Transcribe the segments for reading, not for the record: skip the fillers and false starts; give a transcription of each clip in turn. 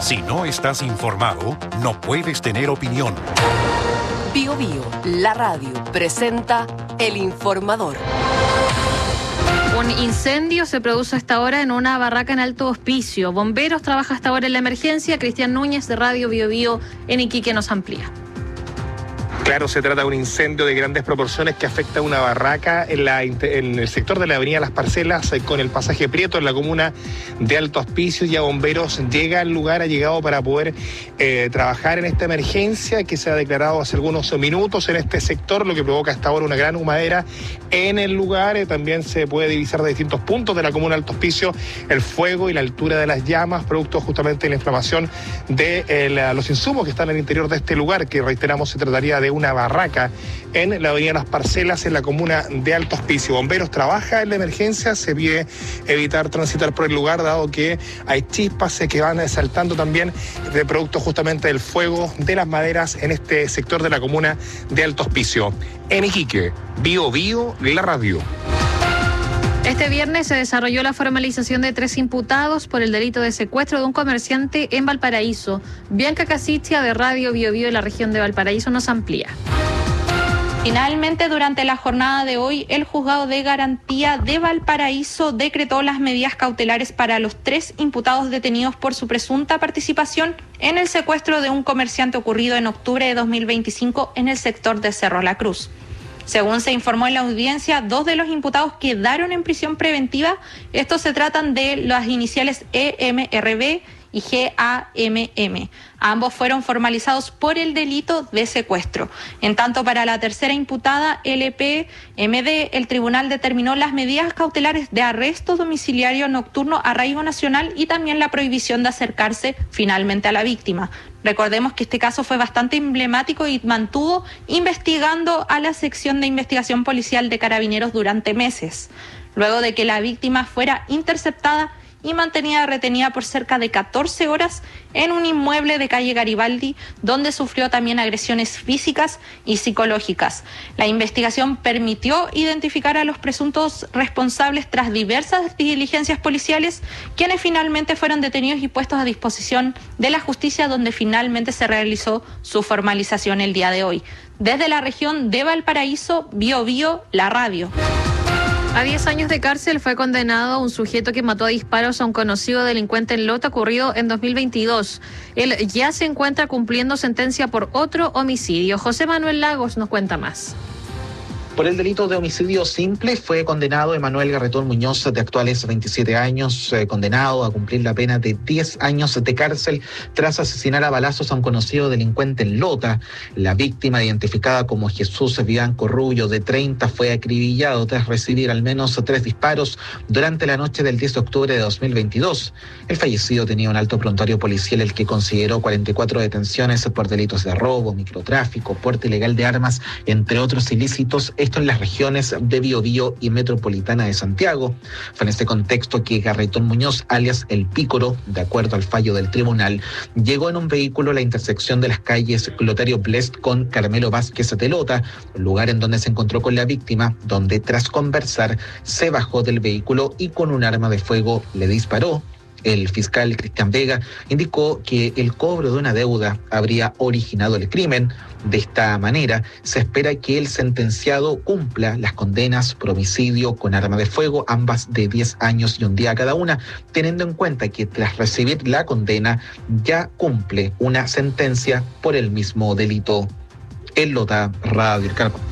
Si no estás informado, no puedes tener opinión. Bío Bío, la radio, presenta El Informador. Un incendio se produce a esta hora en una barraca en Alto Hospicio. Bomberos trabaja hasta ahora en la emergencia. Cristian Núñez de Radio Bío Bío en Iquique nos amplía. Claro, se trata de un incendio de grandes proporciones que afecta a una barraca en el sector de la avenida Las Parcelas con el pasaje Prieto en la comuna de Alto Hospicio. Ya bomberos llega al lugar, ha llegado para poder trabajar en esta emergencia que se ha declarado hace algunos minutos en este sector, lo que provoca hasta ahora una gran humadera en el lugar. También se puede divisar de distintos puntos de la comuna de Alto Hospicio el fuego y la altura de las llamas, producto justamente de la inflamación de los insumos que están en el interior de este lugar, que reiteramos se trataría de una barraca en la avenida Las Parcelas en la comuna de Alto Hospicio. Bomberos trabaja en la emergencia, se pide evitar transitar por el lugar dado que hay chispas que van saltando también de producto justamente del fuego de las maderas en este sector de la comuna de Alto Hospicio. En Iquique, Bío Bío, la radio. Este viernes se desarrolló la formalización de 3 imputados por el delito de secuestro de un comerciante en Valparaíso. Bianca Casitia de Radio Bío Bío de la región de Valparaíso nos amplía. Finalmente, durante la jornada de hoy, el Juzgado de Garantía de Valparaíso decretó las medidas cautelares para los 3 imputados detenidos por su presunta participación en el secuestro de un comerciante ocurrido en octubre de 2025 en el sector de Cerro La Cruz. Según se informó en la audiencia, 2 de los imputados quedaron en prisión preventiva. Estos se tratan de las iniciales EMRB y GAMM. Ambos fueron formalizados por el delito de secuestro. En tanto, para la tercera imputada, LPMD, el tribunal determinó las medidas cautelares de arresto domiciliario nocturno, arraigo nacional y también la prohibición de acercarse finalmente a la víctima. Recordemos que este caso fue bastante emblemático y mantuvo investigando a la sección de investigación policial de Carabineros durante meses, luego de que la víctima fuera interceptada y mantenida retenida por cerca de 14 horas en un inmueble de calle Garibaldi, donde sufrió también agresiones físicas y psicológicas. La investigación permitió identificar a los presuntos responsables tras diversas diligencias policiales, quienes finalmente fueron detenidos y puestos a disposición de la justicia, donde finalmente se realizó su formalización el día de hoy. Desde la región de Valparaíso, Bío Bío, la radio. A 10 años de cárcel fue condenado un sujeto que mató a disparos a un conocido delincuente en Lota ocurrido en 2022. Él ya se encuentra cumpliendo sentencia por otro homicidio. José Manuel Lagos nos cuenta más. Por el delito de homicidio simple fue condenado Emanuel Garretón Muñoz, de actuales 27 años, condenado a cumplir la pena de 10 años de cárcel tras asesinar a balazos a un conocido delincuente en Lota. La víctima, identificada como Jesús Vivanco Rubio, de 30, fue acribillado tras recibir al menos 3 disparos durante la noche del 10 de octubre de 2022. El fallecido tenía un alto prontuario policial, el que consideró 44 detenciones por delitos de robo, microtráfico, porte ilegal de armas, entre otros ilícitos. Esto en las regiones de Biobío y Metropolitana de Santiago. Fue en este contexto que Garretón Muñoz, alias El Pícoro, de acuerdo al fallo del tribunal, llegó en un vehículo a la intersección de las calles Clotario Blest con Carmelo Vázquez de Lota, lugar en donde se encontró con la víctima, donde tras conversar se bajó del vehículo y con un arma de fuego le disparó. El fiscal Cristian Vega indicó que el cobro de una deuda habría originado el crimen. De esta manera, se espera que el sentenciado cumpla las condenas por homicidio con arma de fuego, ambas de 10 años y un día cada una, teniendo en cuenta que tras recibir la condena ya cumple una sentencia por el mismo delito. En Lota, Radio El Carpo.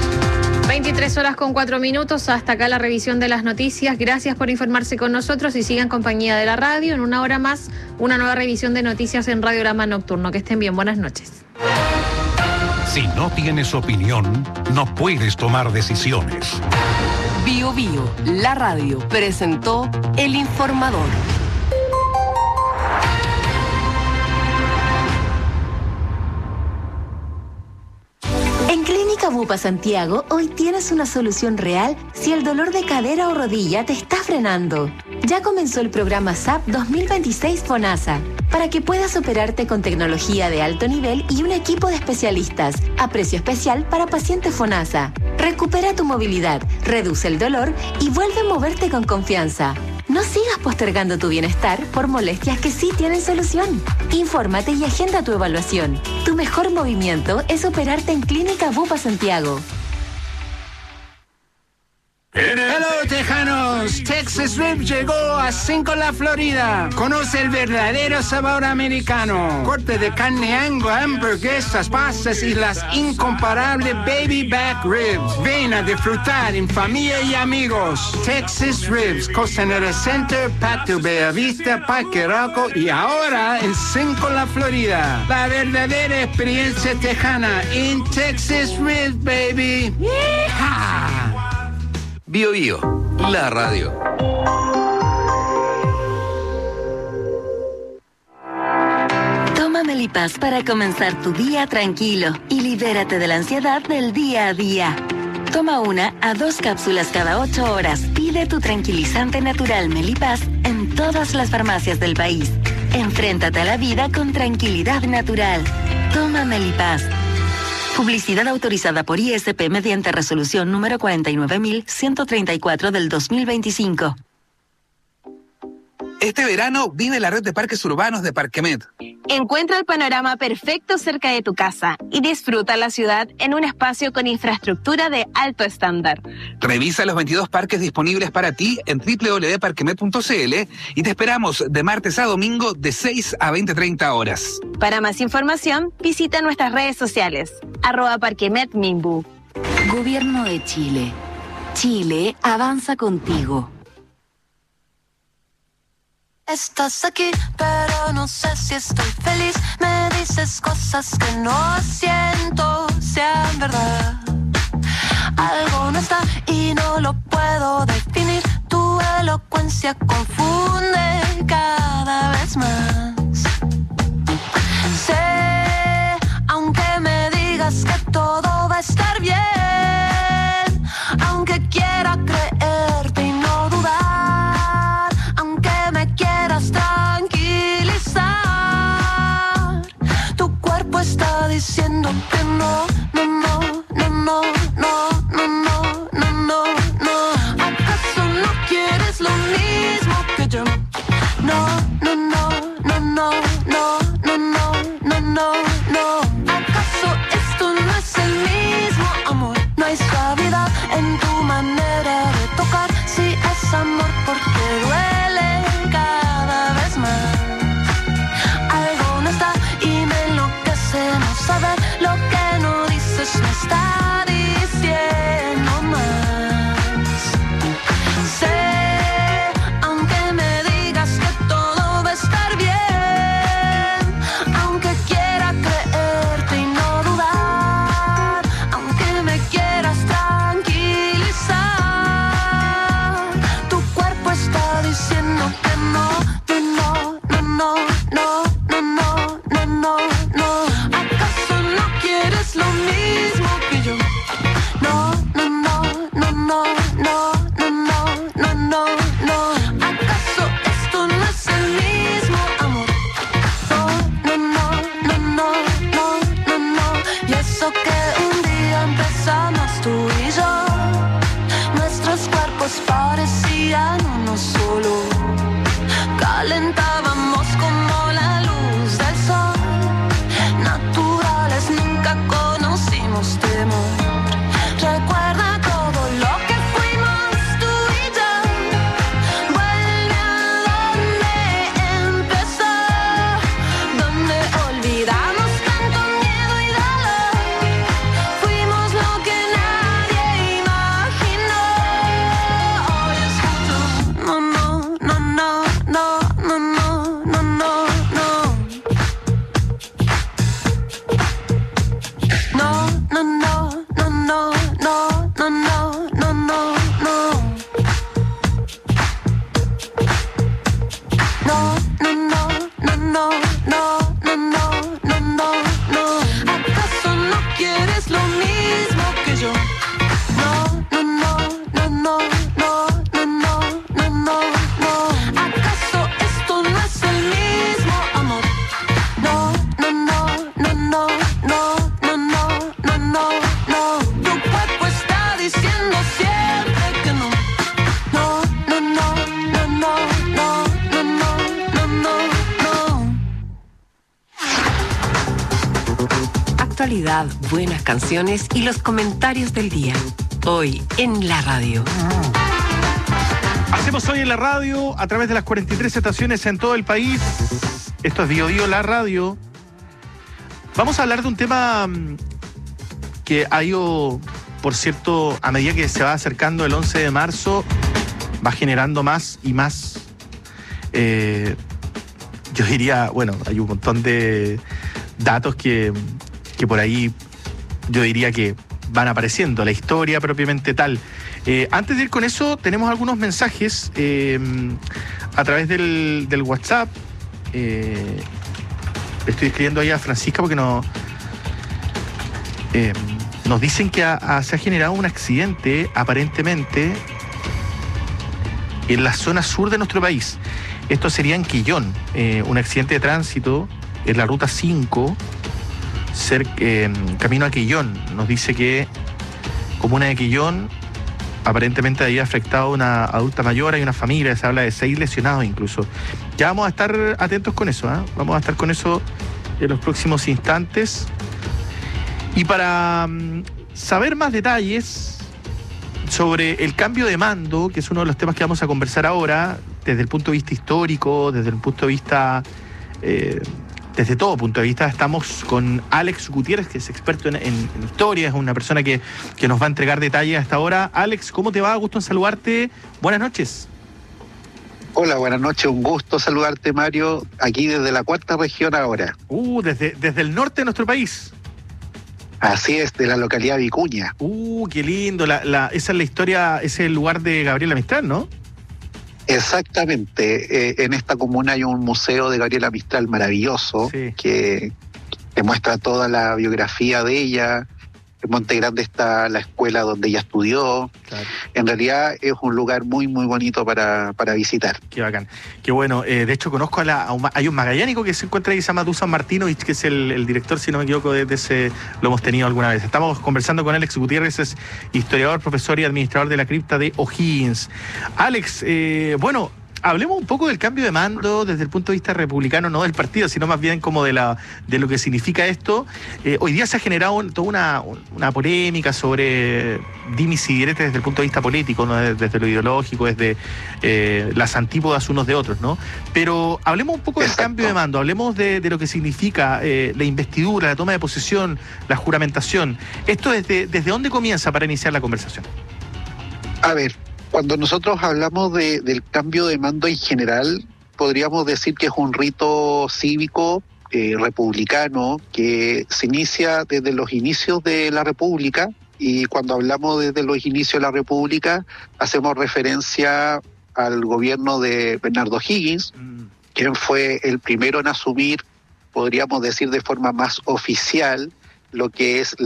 23:04. Hasta acá la revisión de las noticias. Gracias por informarse con nosotros y sigan en compañía de la radio. En una hora más, una nueva revisión de noticias en Radiograma Nocturno. Que estén bien. Buenas noches. Si no tienes opinión, no puedes tomar decisiones. Bío Bío, la radio, presentó El Informador. En Clínica Bupa Santiago, hoy tienes una solución real si el dolor de cadera o rodilla te está frenando. Ya comenzó el programa SAP 2026 FONASA, para que puedas operarte con tecnología de alto nivel y un equipo de especialistas, a precio especial para pacientes FONASA. Recupera tu movilidad, reduce el dolor y vuelve a moverte con confianza. No sigas postergando tu bienestar por molestias que sí tienen solución. Infórmate y agenda tu evaluación. Tu mejor movimiento es operarte en Clínica Bupa Santiago. Hello, tejanos. Texas Rib llegó a Cinco-La, Florida. Conoce el verdadero sabor americano. Corte de carne Angus, hamburguesas, pastas y las incomparables baby back ribs. Ven a disfrutar en familia y amigos. Texas Ribs, Costanera Center, Patio Bellavista, Parque Arauco y ahora en Cinco-La, Florida. La verdadera experiencia tejana en Texas Ribs, baby. ¡Yeehaw! Bio Bio, la radio. Toma Melipaz para comenzar tu día tranquilo y libérate de la ansiedad del día a día. Toma 1 a 2 cápsulas cada 8 horas. Pide tu tranquilizante natural Melipaz en todas las farmacias del país. Enfréntate a la vida con tranquilidad natural. Toma Melipaz. Publicidad autorizada por ISP mediante resolución número 49.134 del 2025. Este verano vive la red de parques urbanos de Parquemet. Encuentra el panorama perfecto cerca de tu casa y disfruta la ciudad en un espacio con infraestructura de alto estándar. Revisa los 22 parques disponibles para ti en www.parquemet.cl y te esperamos de martes a domingo de 6 a 20:30 horas. Para más información, visita nuestras redes sociales, @parquemetminbu. Gobierno de Chile. Chile avanza contigo. Estás aquí, pero no sé si estoy feliz. Me dices cosas que no siento sean verdad. Algo no está y no lo puedo definir. Tu elocuencia confunde cada vez más. Sé, aunque me digas que todo va a estar bien, aunque quiera creerte y no dudar, aunque me quieras tranquilizar, tu cuerpo está diciendo que no, no, no, no, no, no, no, no, no, no, no. ¿Acaso no quieres lo mismo que yo? No, no, no, no, no, no, no, no, no, no, no. ¿Acaso esto no es el mismo amor? No hay suavidad en tu manera de tocar. Si es amor, porque duele cada vez más. Algo no está y me enloquece no saber lo que no dices, me está diciendo más. Sé, aunque me digas que todo va a estar bien, actualidad, buenas canciones y los comentarios del día. Hoy en la radio. Hacemos hoy en la radio a través de las 43 estaciones en todo el país. Esto es Bio Bio, la radio. Vamos a hablar de un tema que ha ido, por cierto, a medida que se va acercando el 11 de marzo, va generando más y más. Yo diría, bueno, hay un montón de datos que por ahí yo diría que van apareciendo, la historia propiamente tal. Antes de ir con eso, tenemos algunos mensajes a través del WhatsApp. Estoy escribiendo ahí a Francisca porque nos dicen que se ha generado un accidente, aparentemente, en la zona sur de nuestro país. Esto sería en Quillón, un accidente de tránsito en la ruta 5, camino a Quillón. Nos dice que comuna de Quillón, aparentemente había afectado a una adulta mayor, hay una familia, se habla de 6 lesionados incluso. Ya vamos a estar atentos con eso, ¿eh? Vamos a estar con eso en los próximos instantes. Y para saber más detalles sobre el cambio de mando, que es uno de los temas que vamos a conversar ahora, desde el punto de vista histórico, desde el punto de vista, desde todo punto de vista, estamos con Alex Gutiérrez, que es experto en historia, es una persona que nos va a entregar detalles hasta ahora. Alex, ¿cómo te va? Gusto en saludarte. Buenas noches. Hola, buenas noches. Un gusto saludarte, Mario, aquí desde la 4ª región ahora. Desde el norte de nuestro país. Así es, de la localidad de Vicuña. Qué lindo. Esa es la historia, ese es el lugar de Gabriela Mistral, ¿no? Exactamente. En esta comuna hay un museo de Gabriela Mistral maravilloso, sí, que muestra toda la biografía de ella. En Monte Grande está la escuela donde ella estudió. Claro. En realidad es un lugar muy, muy bonito para visitar. Qué bacán. Qué bueno. De hecho, conozco hay un magallánico que se encuentra ahí, se llama Dusan Martinovich, que es el director, si no me equivoco, de ese, lo hemos tenido alguna vez. Estamos conversando con Alex Gutiérrez, es historiador, profesor y administrador de la cripta de O'Higgins. Alex, bueno, hablemos un poco del cambio de mando desde el punto de vista republicano, no del partido, sino más bien como de lo que significa esto. Hoy día se ha generado toda una polémica sobre dimis y diretes desde el punto de vista político, ¿no? Desde lo ideológico, desde las antípodas unos de otros, ¿no? Pero hablemos un poco del cambio de mando, hablemos de lo que significa la investidura, la toma de posesión, la juramentación. ¿Esto desde dónde comienza para iniciar la conversación? A ver, cuando nosotros hablamos del cambio de mando en general, podríamos decir que es un rito cívico republicano que se inicia desde los inicios de la República, y cuando hablamos desde los inicios de la República hacemos referencia al gobierno de Bernardo O'Higgins, quien fue el primero en asumir, podríamos decir de forma más oficial, lo que es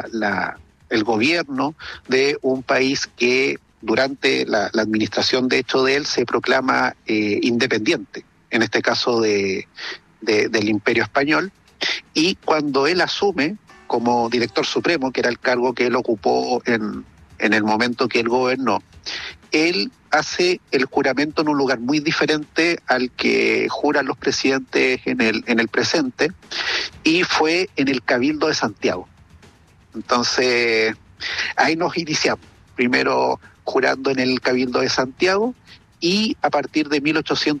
el gobierno de un país que durante la administración, de hecho, de él, se proclama independiente, en este caso del Imperio Español, y cuando él asume como director supremo, que era el cargo que él ocupó en el momento que él gobernó, él hace el juramento en un lugar muy diferente al que juran los presidentes en el presente, y fue en el Cabildo de Santiago. Entonces, ahí nos iniciamos. Primero jurando en el Cabildo de Santiago, y a partir de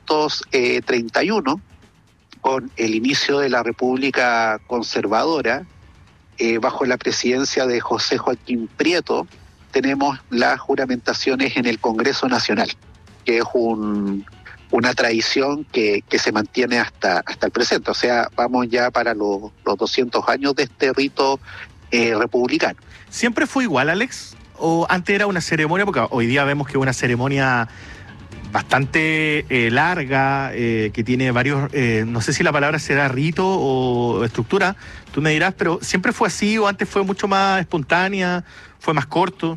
1831, con el inicio de la República Conservadora, bajo la presidencia de José Joaquín Prieto, tenemos las juramentaciones en el Congreso Nacional, que es una tradición que se mantiene hasta el presente. O sea, vamos ya para los 200 años de este rito republicano. ¿Siempre fue igual, Alex? ¿O antes era una ceremonia? Porque hoy día vemos que es una ceremonia bastante larga, que tiene varios, no sé si la palabra será rito o estructura, tú me dirás, pero ¿siempre fue así o antes fue mucho más espontánea, fue más corto?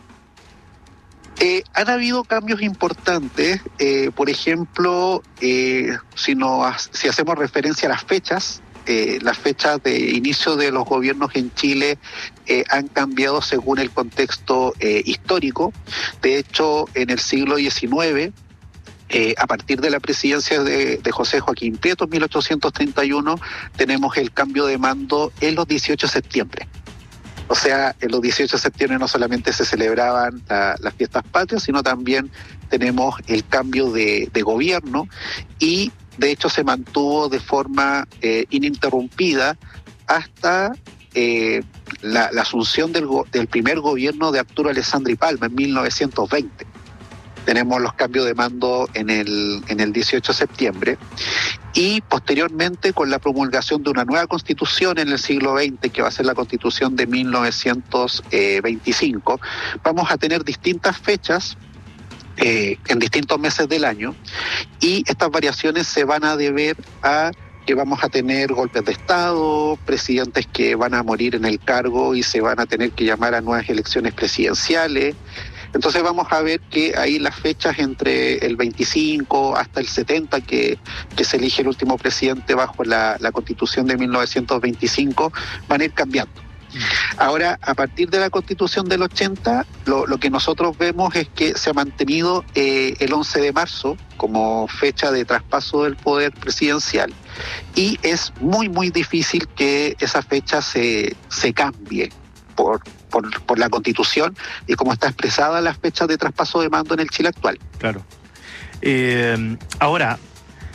Han habido cambios importantes, por ejemplo, si hacemos referencia a las fechas de inicio de los gobiernos en Chile han cambiado según el contexto histórico. De hecho, en el siglo XIX A partir de la presidencia de José Joaquín Prieto en 1831, tenemos el cambio de mando en los 18 de septiembre. O sea, en los 18 de septiembre no solamente se celebraban las fiestas patrias, sino también tenemos el cambio de gobierno, y de hecho se mantuvo de forma ininterrumpida hasta la asunción del primer gobierno de Arturo Alessandri Palma en 1920. Tenemos los cambios de mando en el 18 de septiembre, y posteriormente, con la promulgación de una nueva constitución en el siglo XX, que va a ser la constitución de 1925, vamos a tener distintas fechas en distintos meses del año, y estas variaciones se van a deber a que vamos a tener golpes de Estado, presidentes que van a morir en el cargo y se van a tener que llamar a nuevas elecciones presidenciales. Entonces vamos a ver que ahí las fechas entre el 25 hasta el 70, que se elige el último presidente bajo la Constitución de 1925, van a ir cambiando. Ahora, a partir de la Constitución del 80, lo que nosotros vemos es que se ha mantenido el 11 de marzo como fecha de traspaso del poder presidencial, y es muy, muy difícil que esa fecha se cambie por la Constitución y como está expresada las fechas de traspaso de mando en el Chile actual. Claro. Ahora,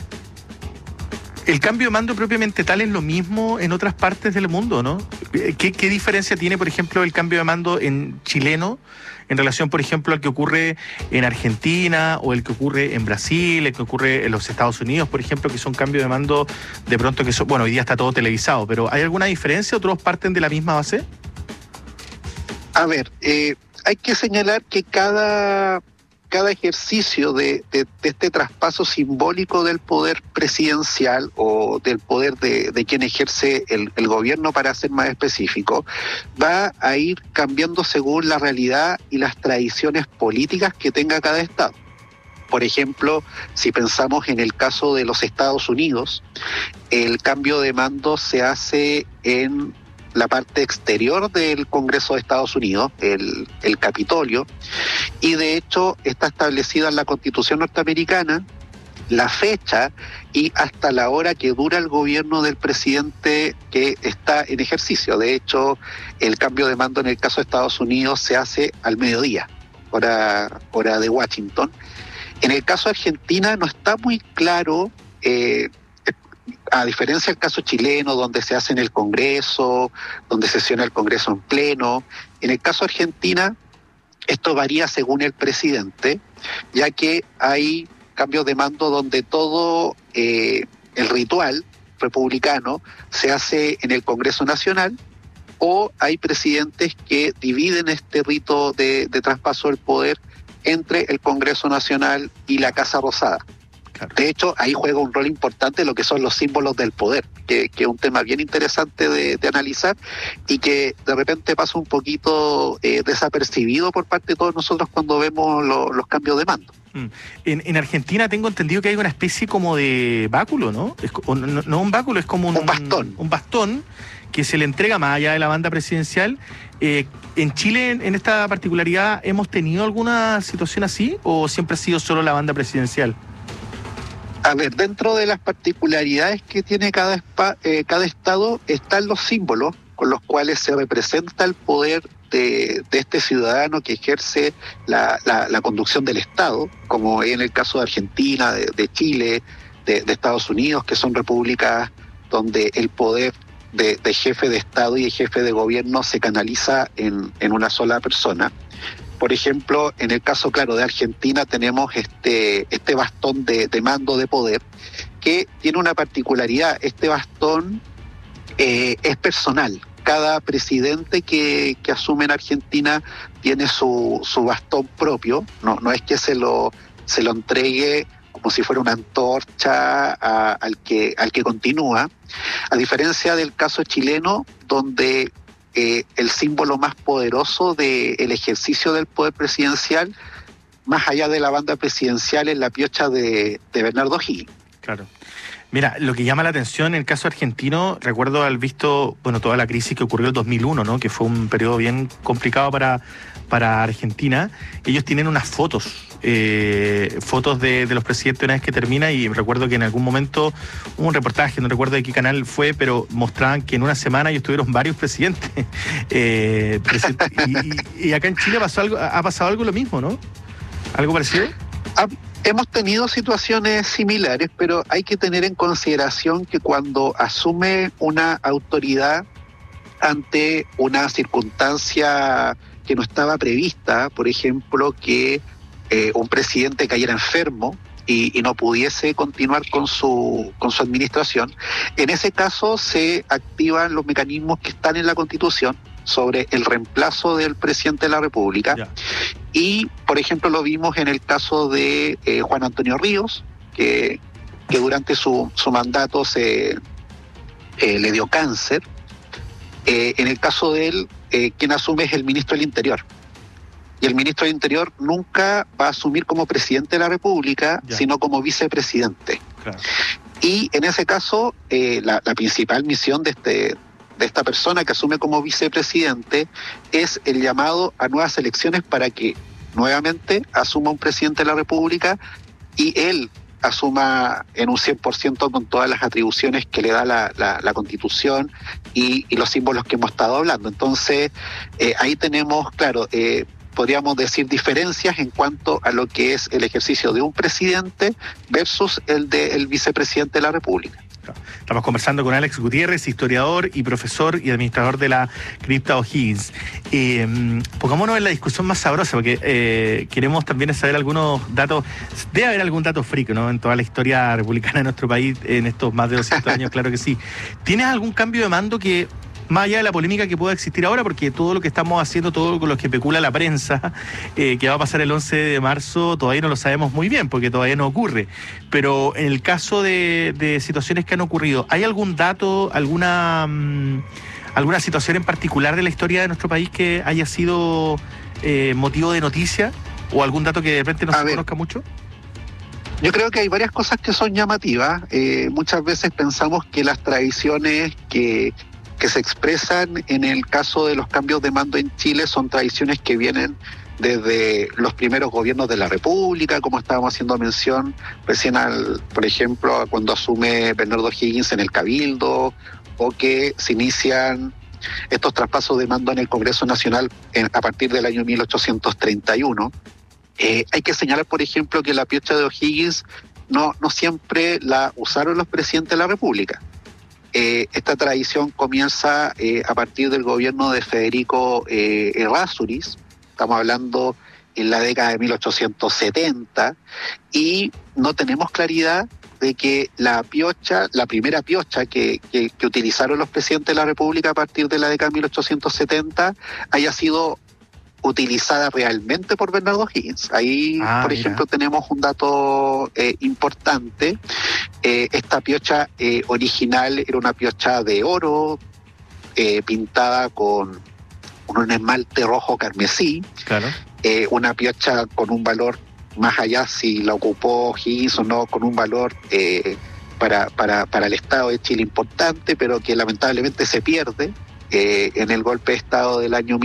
el cambio de mando propiamente tal es lo mismo en otras partes del mundo, ¿no? ¿Qué diferencia tiene, por ejemplo, el cambio de mando en chileno en relación, por ejemplo, al que ocurre en Argentina o el que ocurre en Brasil, el que ocurre en los Estados Unidos, por ejemplo, que son cambios de mando de pronto que son, bueno, hoy día está todo televisado, pero ¿hay alguna diferencia o todos parten de la misma base? A ver, hay que señalar que cada ejercicio de este traspaso simbólico del poder presidencial o del poder de quien ejerce el gobierno, para ser más específico, va a ir cambiando según la realidad y las tradiciones políticas que tenga cada estado. Por ejemplo, si pensamos en el caso de los Estados Unidos, el cambio de mando se hace en la parte exterior del Congreso de Estados Unidos, el Capitolio, y de hecho está establecida en la Constitución norteamericana la fecha y hasta la hora que dura el gobierno del presidente que está en ejercicio. De hecho, el cambio de mando en el caso de Estados Unidos se hace al mediodía, hora de Washington. En el caso de Argentina no está muy claro, a diferencia del caso chileno, donde se hace en el Congreso, donde sesiona el Congreso en pleno. En el caso de Argentina, esto varía según el presidente, ya que hay cambios de mando donde todo el ritual republicano se hace en el Congreso Nacional, o hay presidentes que dividen este rito de traspaso del poder entre el Congreso Nacional y la Casa Rosada. De hecho, ahí juega un rol importante lo que son los símbolos del poder, que es un tema bien interesante de analizar y que de repente pasa un poquito desapercibido por parte de todos nosotros cuando vemos los cambios de mando. En Argentina tengo entendido que hay una especie como de báculo, ¿no? No un báculo, es como un bastón. Un bastón que se le entrega más allá de la banda presidencial. ¿En Chile, en esta particularidad, hemos tenido alguna situación así o siempre ha sido solo la banda presidencial? A ver, dentro de las particularidades que tiene cada estado están los símbolos con los cuales se representa el poder de este ciudadano que ejerce la conducción del Estado, como en el caso de Argentina, de Chile, de Estados Unidos, que son repúblicas donde el poder de jefe de Estado y de jefe de gobierno se canaliza en una sola persona. Por ejemplo, en el caso, claro, de Argentina tenemos este bastón de mando de poder que tiene una particularidad. Este bastón es personal. Cada presidente que asume en Argentina tiene su bastón propio. No es que se lo entregue como si fuera una antorcha al que continúa. A diferencia del caso chileno, donde el símbolo más poderoso del ejercicio del poder presidencial, más allá de la banda presidencial, es la piocha de Bernardo Higgins. Claro. Mira, lo que llama la atención en el caso argentino, recuerdo haber visto, toda la crisis que ocurrió en el 2001, ¿no? Que fue un periodo bien complicado para Argentina. Ellos tienen unas fotos de los presidentes una vez que termina, y recuerdo que en algún momento hubo un reportaje, no recuerdo de qué canal fue, pero mostraban que en una semana ellos tuvieron varios presidentes. Y acá en Chile ha pasado algo lo mismo, ¿no? ¿Algo parecido? Hemos tenido situaciones similares, pero hay que tener en consideración que cuando asume una autoridad ante una circunstancia que no estaba prevista, por ejemplo, que un presidente cayera enfermo y no pudiese continuar con su administración, en ese caso se activan los mecanismos que están en la Constitución sobre el reemplazo del presidente de la República. Ya. Y, por ejemplo, lo vimos en el caso de Juan Antonio Ríos, que durante su mandato le dio cáncer. En el caso de él, quien asume es el ministro del Interior. Y el ministro del Interior nunca va a asumir como presidente de la República, sino como vicepresidente. Claro. Y en ese caso, la principal misión de esta persona que asume como vicepresidente es el llamado a nuevas elecciones para que nuevamente asuma un presidente de la República y él asuma en un 100% con todas las atribuciones que le da la Constitución y los símbolos que hemos estado hablando. Entonces, ahí tenemos, claro, podríamos decir diferencias en cuanto a lo que es el ejercicio de un presidente versus el del vicepresidente de la República. Estamos conversando con Alex Gutiérrez, historiador y profesor y administrador de la cripta O'Higgins. Pongámonos en la discusión más sabrosa, porque queremos también saber algunos datos. Debe haber algún dato freak, ¿no? En toda la historia republicana de nuestro país, en estos más de 200 años, claro que sí. ¿Tienes algún cambio de mando que, más allá de la polémica que pueda existir ahora, porque todo lo que estamos haciendo, todo con lo que especula la prensa, que va a pasar el 11 de marzo, todavía no lo sabemos muy bien, porque todavía no ocurre. Pero en el caso de situaciones que han ocurrido, ¿hay algún dato, alguna situación en particular de la historia de nuestro país que haya sido motivo de noticia? ¿O algún dato que de repente no se conozca mucho? Yo creo que hay varias cosas que son llamativas. Muchas veces pensamos que las tradiciones que se expresan en el caso de los cambios de mando en Chile son tradiciones que vienen desde los primeros gobiernos de la República, como estábamos haciendo mención recién, por ejemplo, cuando asume Bernardo O'Higgins en el Cabildo, o que se inician estos traspasos de mando en el Congreso Nacional a partir del año 1831. Hay que señalar, por ejemplo, que la piocha de O'Higgins no siempre la usaron los presidentes de la República. Esta tradición comienza a partir del gobierno de Federico Errázuriz, estamos hablando en la década de 1870, y no tenemos claridad de que la primera piocha que utilizaron los presidentes de la República a partir de la década de 1870 haya sido utilizada realmente por Bernardo O'Higgins. Ahí, por ejemplo, tenemos un dato importante. Esta piocha original era una piocha de oro, pintada con un esmalte rojo carmesí. Claro. Una piocha con un valor, más allá si la ocupó O'Higgins o no, con un valor para el Estado de Chile importante, pero que lamentablemente se pierde en el golpe de Estado del año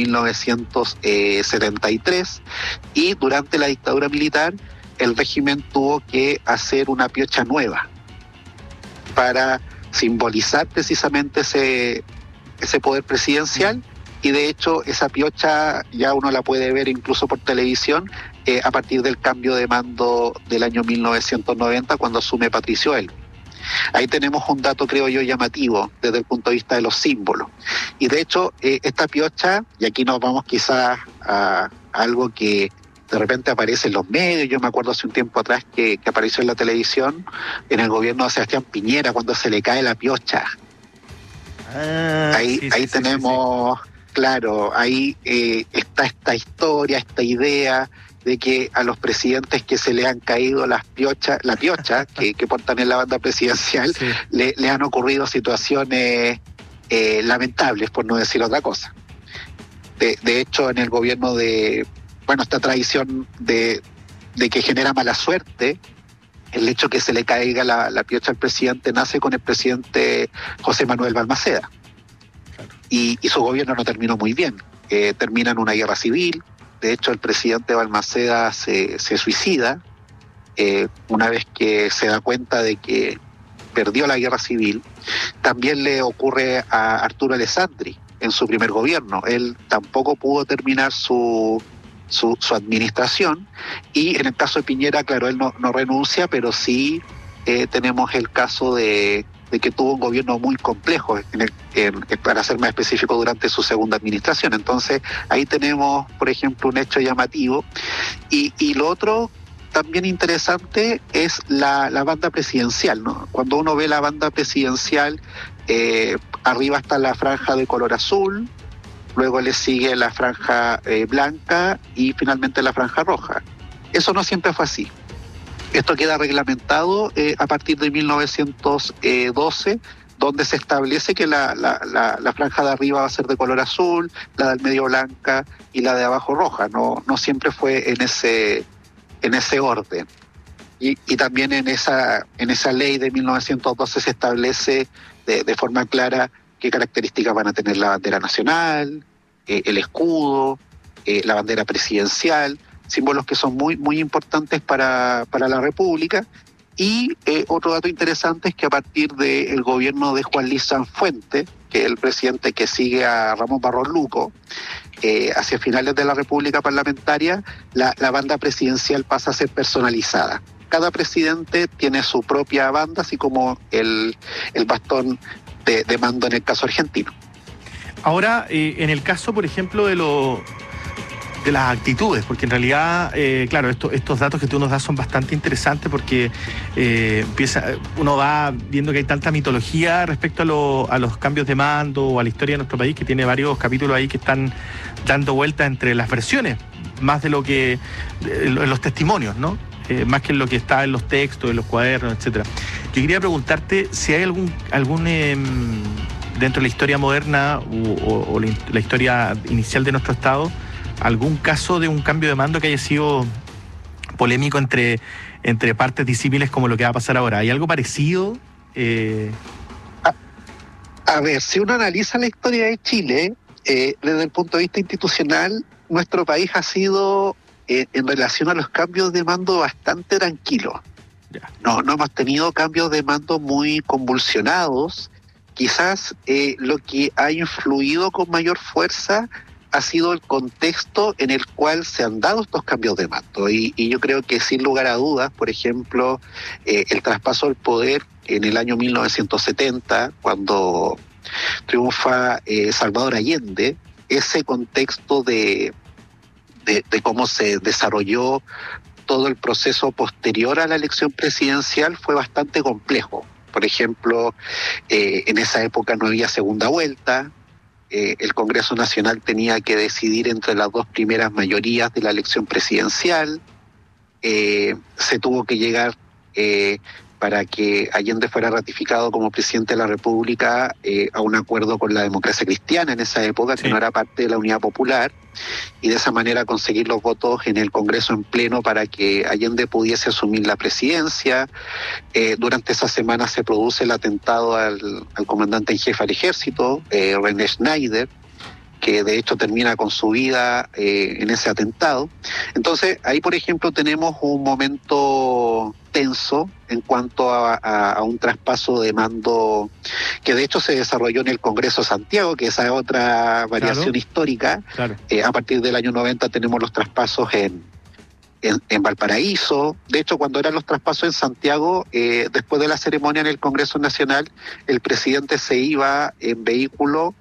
1973, y durante la dictadura militar el régimen tuvo que hacer una piocha nueva para simbolizar precisamente ese poder presidencial, y de hecho esa piocha ya uno la puede ver incluso por televisión a partir del cambio de mando del año 1990, cuando asume Patricio Elwin. Ahí tenemos un dato, creo yo, llamativo desde el punto de vista de los símbolos. Y de hecho, esta piocha, y aquí nos vamos quizás a algo que de repente aparece en los medios. Yo me acuerdo hace un tiempo atrás que apareció en la televisión, en el gobierno de Sebastián Piñera, cuando se le cae la piocha. Ahí tenemos, claro, ahí está esta historia, esta idea de que a los presidentes que se le han caído la piocha que portan en la banda presidencial, le han ocurrido situaciones lamentables, por no decir otra cosa. De hecho, en el gobierno esta tradición de que genera mala suerte, el hecho que se le caiga la piocha al presidente nace con el presidente José Manuel Balmaceda. Y su gobierno no terminó muy bien. Termina en una guerra civil. De hecho, el presidente Balmaceda se suicida una vez que se da cuenta de que perdió la guerra civil. También le ocurre a Arturo Alessandri en su primer gobierno. Él tampoco pudo terminar su administración, y en el caso de Piñera, claro, él no renuncia, pero sí tenemos el caso de que tuvo un gobierno muy complejo, para ser más específico, durante su segunda administración. Entonces ahí tenemos, por ejemplo, un hecho llamativo. Y lo otro también interesante es la banda presidencial, ¿no? Cuando uno ve la banda presidencial, arriba está la franja de color azul, luego le sigue la franja blanca y finalmente la franja roja. Eso no siempre fue así. Esto queda reglamentado a partir de 1912, donde se establece que la franja de arriba va a ser de color azul, la del medio blanca y la de abajo roja. No siempre fue en ese orden. Y también en esa ley de 1912 se establece de forma clara qué características van a tener la bandera nacional, el escudo, la bandera presidencial, símbolos que son muy, muy importantes para la República. Y otro dato interesante es que a partir del gobierno de Juan Luis Sanfuentes, que es el presidente que sigue a Ramón Barros Luco, hacia finales de la República Parlamentaria, la banda presidencial pasa a ser personalizada. Cada presidente tiene su propia banda, así como el bastón de mando en el caso argentino. Ahora, en el caso, por ejemplo, de las actitudes, porque en realidad, claro, estos datos que tú nos das son bastante interesantes, porque uno va viendo que hay tanta mitología respecto a los cambios de mando o a la historia de nuestro país, que tiene varios capítulos ahí que están dando vueltas entre las versiones, más de lo que en los testimonios, ¿no? Más que en lo que está en los textos, en los cuadernos, etcétera. Yo quería preguntarte si hay algún dentro de la historia moderna o la historia inicial de nuestro Estado, algún caso de un cambio de mando que haya sido polémico entre partes disímiles, como lo que va a pasar ahora. ¿Hay algo parecido? A ver, si uno analiza la historia de Chile, desde el punto de vista institucional, nuestro país ha sido, en relación a los cambios de mando, bastante tranquilo. No hemos tenido cambios de mando muy convulsionados. Quizás lo que ha influido con mayor fuerza ha sido el contexto en el cual se han dado estos cambios de mando. Y yo creo que, sin lugar a dudas, por ejemplo, el traspaso del poder en el año 1970, cuando triunfa Salvador Allende, ese contexto de cómo se desarrolló todo el proceso posterior a la elección presidencial fue bastante complejo. Por ejemplo, en esa época no había segunda vuelta. El Congreso Nacional tenía que decidir entre las dos primeras mayorías de la elección presidencial. Se tuvo que llegar, para que Allende fuera ratificado como presidente de la República, a un acuerdo con la Democracia Cristiana en esa época, que no era parte de la Unidad Popular, y de esa manera conseguir los votos en el Congreso en pleno para que Allende pudiese asumir la presidencia. Durante esa semana se produce el atentado al comandante en jefe del ejército, René Schneider, que de hecho termina con su vida en ese atentado. Entonces ahí, por ejemplo, tenemos un momento tenso en cuanto a un traspaso de mando que de hecho se desarrolló en el Congreso de Santiago, que esa es otra variación histórica. Claro. A partir del año 90 tenemos los traspasos en Valparaíso. De hecho, cuando eran los traspasos en Santiago, después de la ceremonia en el Congreso Nacional, el presidente se iba en vehículo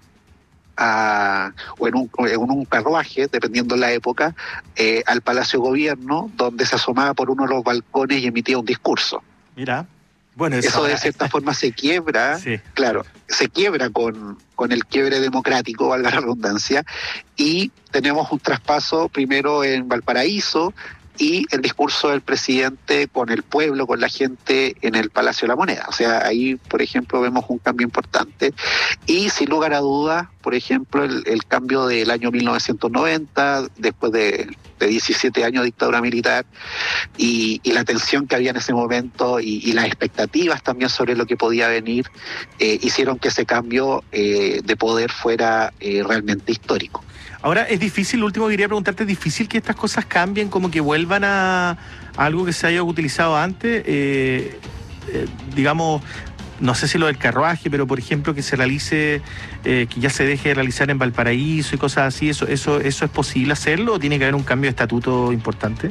o en un carruaje, dependiendo de la época, al Palacio Gobierno, donde se asomaba por uno de los balcones y emitía un discurso. Mira, bueno, eso de cierta forma se quiebra, sí. Claro, se quiebra con el quiebre democrático, valga la redundancia, y tenemos un traspaso primero en Valparaíso, y el discurso del presidente con el pueblo, con la gente en el Palacio de la Moneda. O sea, ahí, por ejemplo, vemos un cambio importante. Y sin lugar a dudas, por ejemplo, el cambio del año 1990, después de 17 años de dictadura militar, y la tensión que había en ese momento y las expectativas también sobre lo que podía venir, hicieron que ese cambio de poder fuera realmente histórico. Ahora, es difícil, lo último que quería preguntarte, ¿es difícil que estas cosas cambien, como que vuelvan a algo que se haya utilizado antes? Digamos, no sé si lo del carruaje, pero por ejemplo que se realice, que ya se deje de realizar en Valparaíso y cosas así, ¿eso es posible hacerlo o tiene que haber un cambio de estatuto importante?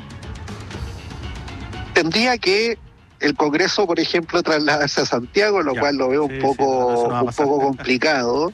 Tendría que el Congreso, por ejemplo, trasladarse a Santiago, lo cual lo veo un poco complicado.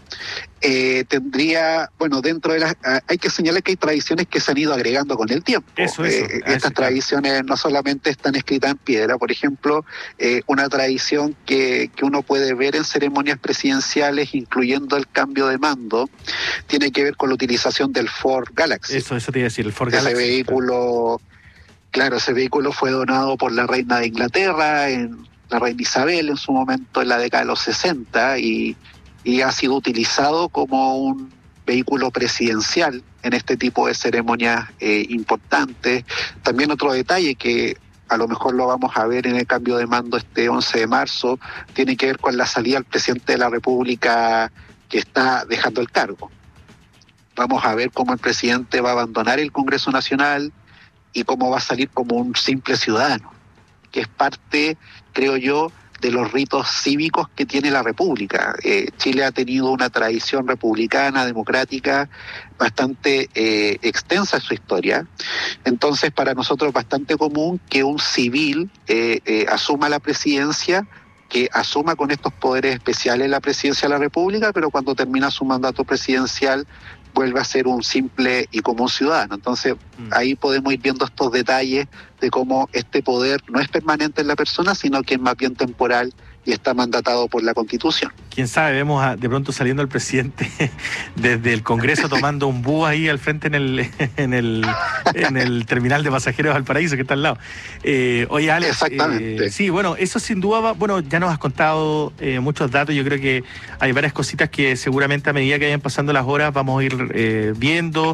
Tendría, bueno, dentro de las... hay que señalar que hay tradiciones que se han ido agregando con el tiempo. Estas tradiciones no solamente están escritas en piedra. Por ejemplo, una tradición que uno puede ver en ceremonias presidenciales, incluyendo el cambio de mando, tiene que ver con la utilización del Ford Galaxy. Eso te iba a decir, el Ford Galaxy. Ese vehículo... Claro, ese vehículo fue donado por la reina de Inglaterra, la reina Isabel en su momento, en la década de los 60, y ha sido utilizado como un vehículo presidencial en este tipo de ceremonias importantes. También otro detalle que a lo mejor lo vamos a ver en el cambio de mando este 11 de marzo, tiene que ver con la salida del presidente de la República que está dejando el cargo. Vamos a ver cómo el presidente va a abandonar el Congreso Nacional y cómo va a salir como un simple ciudadano, que es parte, creo yo, de los ritos cívicos que tiene la República. Chile ha tenido una tradición republicana, democrática, bastante extensa en su historia. Entonces, para nosotros es bastante común que un civil asuma la presidencia, que asuma con estos poderes especiales la presidencia de la República, pero cuando termina su mandato presidencial vuelve a ser un simple y común ciudadano. Entonces, ahí podemos ir viendo estos detalles de cómo este poder no es permanente en la persona, sino que es más bien temporal y está mandatado por la Constitución. Quién sabe, vemos de pronto saliendo el presidente desde el Congreso tomando un búho ahí al frente en el terminal de pasajeros de Valparaíso, que está al lado. Oye, Alex, exactamente. Sí, bueno, eso sin duda ya nos has contado muchos datos. Yo creo que hay varias cositas que seguramente a medida que vayan pasando las horas vamos a ir viendo.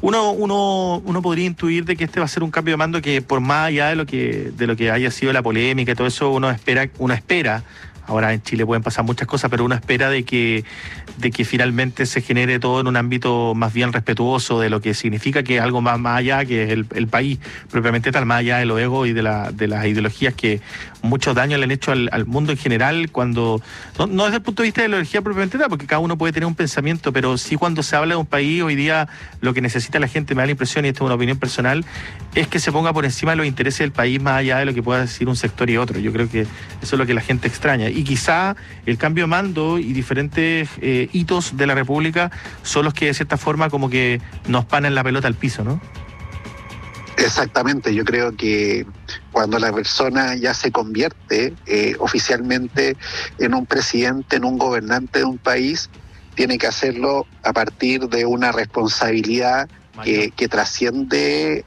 Uno podría intuir de que este va a ser un cambio de mando que, por más allá de lo que haya sido la polémica y todo eso, uno espera. Ahora en Chile pueden pasar muchas cosas, pero uno espera de que finalmente se genere todo en un ámbito más bien respetuoso de lo que significa que algo más allá, que es el país propiamente tal, más allá de los egos y de las ideologías que muchos daños le han hecho al mundo en general, cuando no desde el punto de vista de la ideología propiamente tal, porque cada uno puede tener un pensamiento, pero sí cuando se habla de un país hoy día, lo que necesita la gente, me da la impresión, y esto es una opinión personal, es que se ponga por encima de los intereses del país más allá de lo que pueda decir un sector y otro. Yo creo que eso es lo que la gente extraña. Y quizá el cambio de mando y diferentes hitos de la República son los que de cierta forma como que nos panan la pelota al piso, ¿no? Exactamente, yo creo que cuando la persona ya se convierte oficialmente en un presidente, en un gobernante de un país, tiene que hacerlo a partir de una responsabilidad que trasciende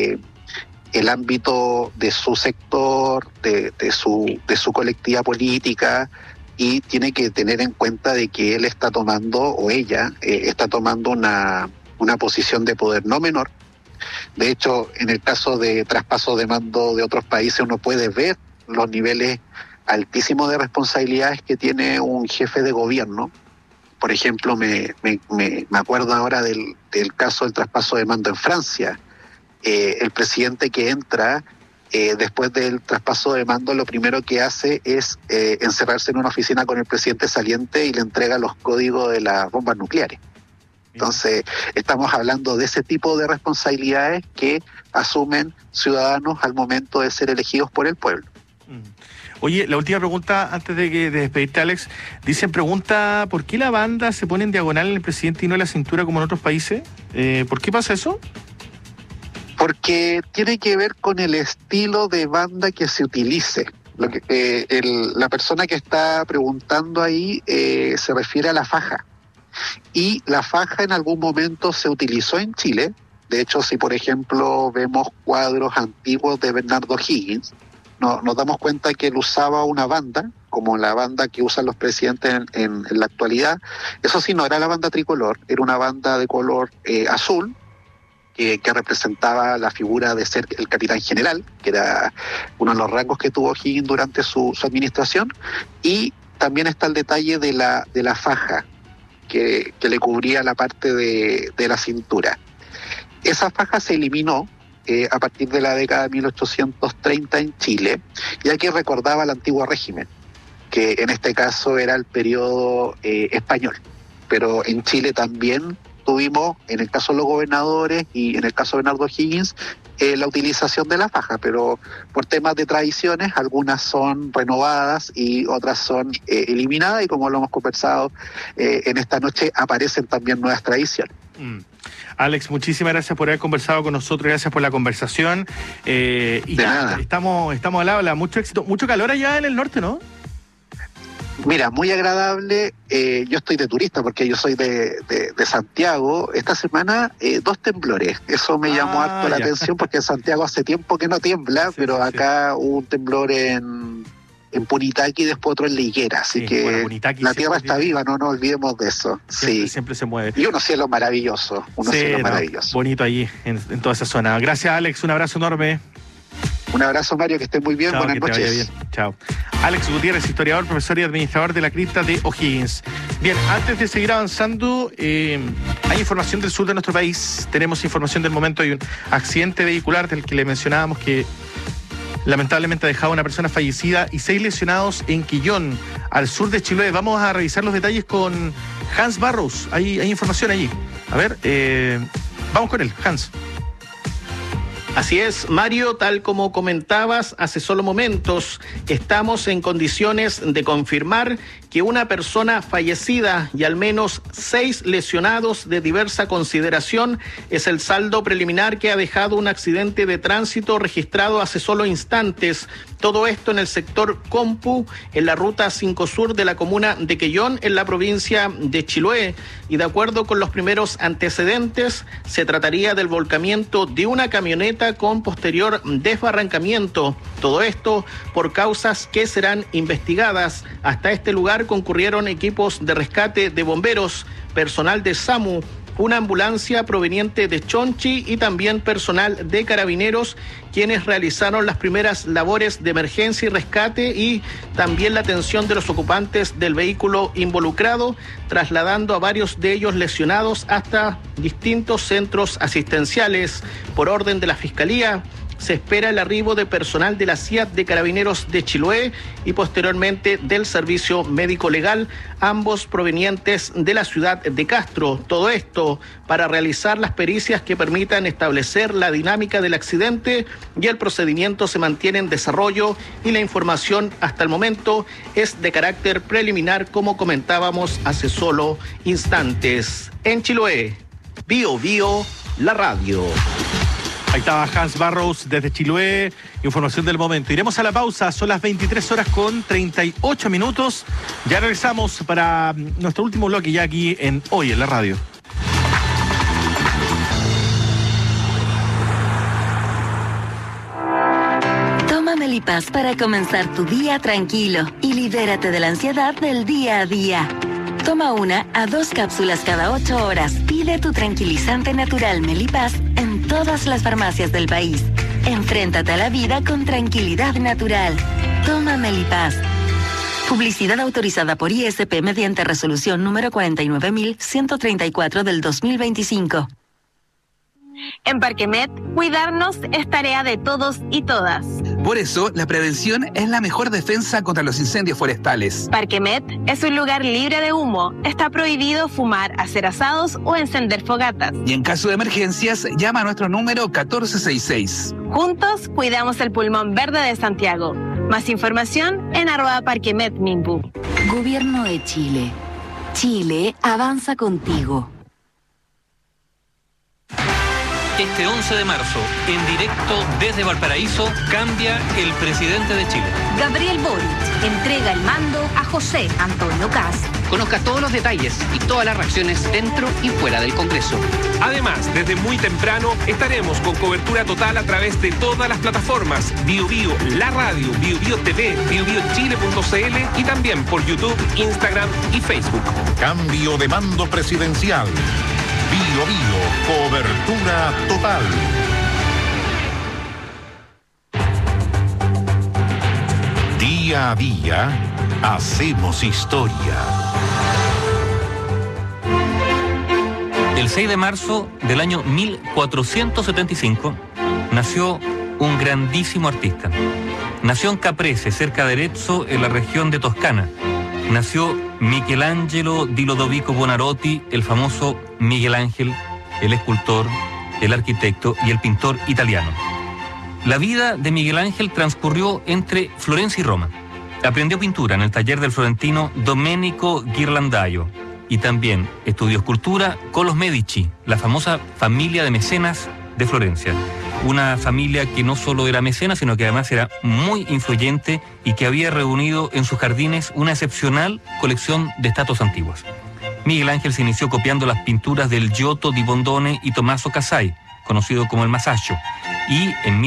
el ámbito de su sector, de su colectividad política, y tiene que tener en cuenta de que él está tomando, o ella está tomando una posición de poder no menor. De hecho, en el caso de traspaso de mando de otros países, uno puede ver los niveles altísimos de responsabilidades que tiene un jefe de gobierno. Por ejemplo, me acuerdo ahora del caso del traspaso de mando en Francia. El presidente que entra después del traspaso de mando, lo primero que hace es encerrarse en una oficina con el presidente saliente y le entrega los códigos de las bombas nucleares. Entonces, estamos hablando de ese tipo de responsabilidades que asumen ciudadanos al momento de ser elegidos por el pueblo. Oye, la última pregunta antes de despedirte, Alex. Pregunta, ¿por qué la banda se pone en diagonal en el presidente y no en la cintura como en otros países? ¿Por qué pasa eso? Porque tiene que ver con el estilo de banda que se utilice. La persona que está preguntando ahí se refiere a la faja. Y la faja en algún momento se utilizó en Chile De hecho, si por ejemplo vemos cuadros antiguos de Bernardo O'Higgins, nos damos cuenta que él usaba una banda, como la banda que usan los presidentes en la actualidad. Eso sí, no era la banda tricolor, era una banda de color azul, que representaba la figura de ser el capitán general, que era uno de los rangos que tuvo O'Higgins durante su administración. Y también está el detalle de la faja, que le cubría la parte de la cintura. Esa faja se eliminó a partir de la década de 1830 en Chile, ya que recordaba el antiguo régimen, que en este caso era el periodo español. Pero en Chile también tuvimos, en el caso de los gobernadores y en el caso de Bernardo O'Higgins, la utilización de la faja, pero por temas de tradiciones, algunas son renovadas y otras son eliminadas, y como lo hemos conversado en esta noche, aparecen también nuevas tradiciones. Alex, muchísimas gracias por haber conversado con nosotros, gracias por la conversación. Y de nada. Estamos al habla, mucho éxito, mucho calor allá en el norte, ¿no? Mira, muy agradable. Yo estoy de turista porque yo soy de Santiago. Esta semana 2 temblores. Eso me llamó harto la atención porque en Santiago hace tiempo que no tiembla, sí, pero acá hubo un temblor en Punitaqui y después otro en La Higuera. Así que la tierra está viva, no nos olvidemos de eso. Siempre se mueve. Y unos cielos maravillosos. Bonito allí en toda esa zona. Gracias, Alex. Un abrazo enorme. Un abrazo, Mario, que estés muy bien. Chao, buenas noches. Te vaya bien. Chao. Alex Gutiérrez, historiador, profesor y administrador de la cripta de O'Higgins. Bien, antes de seguir avanzando, hay información del sur de nuestro país. Tenemos información del momento. Hay un accidente vehicular del que le mencionábamos que lamentablemente ha dejado a una persona fallecida y 6 lesionados en Quillón, al sur de Chiloé. Vamos a revisar los detalles con Hans Barrows. Hay información allí. A ver, vamos con él, Hans. Así es, Mario, tal como comentabas hace solo momentos, estamos en condiciones de confirmar que una persona fallecida y al menos 6 lesionados de diversa consideración es el saldo preliminar que ha dejado un accidente de tránsito registrado hace solo instantes. Todo esto en el sector Compu, en la ruta 5 Sur de la comuna de Quellón, en la provincia de Chiloé. Y de acuerdo con los primeros antecedentes, se trataría del volcamiento de una camioneta con posterior desbarrancamiento. Todo esto por causas que serán investigadas. Hasta este lugar concurrieron equipos de rescate de bomberos, personal de SAMU, una ambulancia proveniente de Chonchi y también personal de carabineros, quienes realizaron las primeras labores de emergencia y rescate y también la atención de los ocupantes del vehículo involucrado, trasladando a varios de ellos lesionados hasta distintos centros asistenciales. Por orden de la Fiscalía, se espera el arribo de personal de la CIAT de Carabineros de Chiloé y posteriormente del Servicio Médico Legal, ambos provenientes de la ciudad de Castro. Todo esto para realizar las pericias que permitan establecer la dinámica del accidente, y el procedimiento se mantiene en desarrollo y la información hasta el momento es de carácter preliminar, como comentábamos hace solo instantes. En Chiloé, Bio Bio, la radio. Ahí estaba Hans Barrows desde Chiloé, información del momento. Iremos a la pausa, son las 23:38. Ya regresamos para nuestro último bloque ya aquí en Hoy en la Radio. Toma Melipaz para comenzar tu día tranquilo y libérate de la ansiedad del día a día. Toma 1 a 2 cápsulas cada 8 horas. Pide tu tranquilizante natural Melipaz en todas las farmacias del país. Enfréntate a la vida con tranquilidad natural. Toma Melipaz. Publicidad autorizada por ISP mediante resolución número 49.134 del 2025. En Parquemet, cuidarnos es tarea de todos y todas. Por eso, la prevención es la mejor defensa contra los incendios forestales. Parquemet es un lugar libre de humo. Está prohibido fumar, hacer asados o encender fogatas. Y en caso de emergencias, llama a nuestro número 1466. Juntos, cuidamos el pulmón verde de Santiago. Más información en @parquemetminbu. Gobierno de Chile. Chile avanza contigo. Este 11 de marzo, en directo desde Valparaíso, cambia el presidente de Chile. Gabriel Boric entrega el mando a José Antonio Kast. Conozca todos los detalles y todas las reacciones dentro y fuera del Congreso. Además, desde muy temprano estaremos con cobertura total a través de todas las plataformas: Bio Bio, La Radio, Bio Bio TV, biobiochile.cl y también por YouTube, Instagram y Facebook. Cambio de mando presidencial. Bio Bio, cobertura total. Día a día, hacemos historia. El 6 de marzo del año 1475 nació un grandísimo artista. Nació en Caprese, cerca de Arezzo, en la región de Toscana. Nació Michelangelo di Lodovico Buonarroti, el famoso Miguel Ángel, el escultor, el arquitecto y el pintor italiano. La vida de Miguel Ángel transcurrió entre Florencia y Roma. Aprendió pintura en el taller del florentino Domenico Ghirlandaio y también estudió escultura con los Medici, la famosa familia de mecenas de Florencia. Una familia que no solo era mecena, sino que además era muy influyente y que había reunido en sus jardines una excepcional colección de estatuas antiguas. Miguel Ángel se inició copiando las pinturas del Giotto di Bondone y Tommaso Casai, conocido como el Masaccio, y en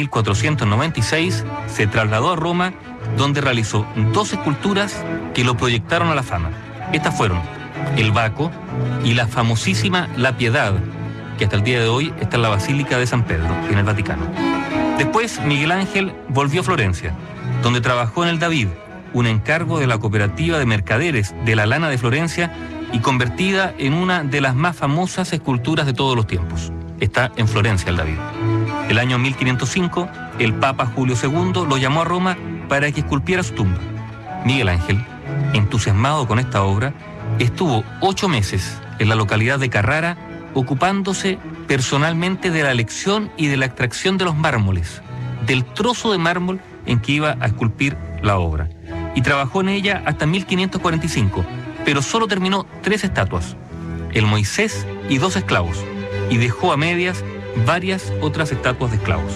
1496 se trasladó a Roma, donde realizó 2 esculturas que lo proyectaron a la fama. Estas fueron el Baco y la famosísima La Piedad, que hasta el día de hoy está en la Basílica de San Pedro, en el Vaticano. Después, Miguel Ángel volvió a Florencia, donde trabajó en el David, un encargo de la cooperativa de mercaderes de la lana de Florencia y convertida en una de las más famosas esculturas de todos los tiempos. Está en Florencia el David. El año 1505, el Papa Julio II lo llamó a Roma para que esculpiera su tumba. Miguel Ángel, entusiasmado con esta obra, estuvo 8 meses en la localidad de Carrara ocupándose personalmente de la elección y de la extracción de los mármoles, del trozo de mármol en que iba a esculpir la obra. Y trabajó en ella hasta 1545, pero solo terminó 3 estatuas, el Moisés y 2 esclavos, y dejó a medias varias otras estatuas de esclavos.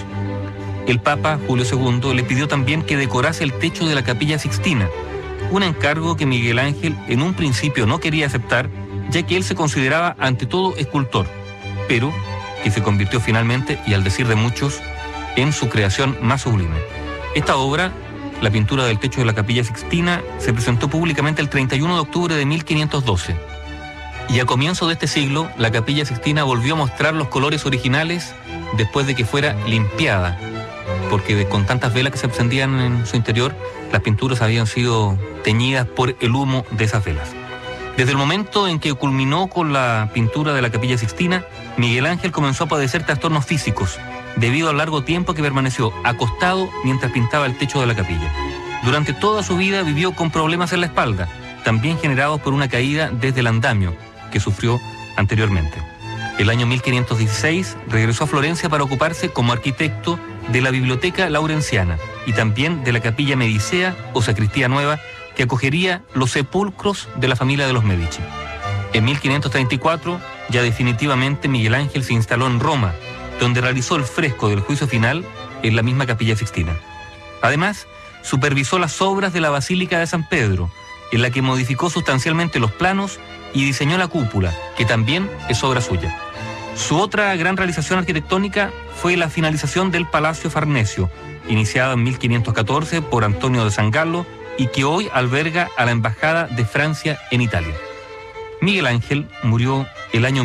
El Papa Julio II le pidió también que decorase el techo de la Capilla Sixtina, un encargo que Miguel Ángel en un principio no quería aceptar, ya que él se consideraba ante todo escultor, pero que se convirtió finalmente, y al decir de muchos, en su creación más sublime. Esta obra, la pintura del techo de la Capilla Sixtina, se presentó públicamente el 31 de octubre de 1512. Y a comienzo de este siglo, la Capilla Sixtina volvió a mostrar los colores originales después de que fuera limpiada, porque con tantas velas que se encendían en su interior, las pinturas habían sido teñidas por el humo de esas velas. Desde el momento en que culminó con la pintura de la Capilla Sixtina, Miguel Ángel comenzó a padecer trastornos físicos debido al largo tiempo que permaneció acostado mientras pintaba el techo de la capilla. Durante toda su vida vivió con problemas en la espalda, también generados por una caída desde el andamio que sufrió anteriormente. El año 1516 regresó a Florencia para ocuparse como arquitecto de la Biblioteca Laurenciana y también de la Capilla Medicea o Sacristía Nueva, que acogería los sepulcros de la familia de los Medici. En 1534, ya definitivamente, Miguel Ángel se instaló en Roma, donde realizó el fresco del juicio final en la misma Capilla Sixtina. Además, supervisó las obras de la Basílica de San Pedro, en la que modificó sustancialmente los planos y diseñó la cúpula, que también es obra suya. Su otra gran realización arquitectónica fue la finalización del Palacio Farnesio, iniciada en 1514 por Antonio de San Gallo, y que hoy alberga a la Embajada de Francia en Italia. Miguel Ángel murió el año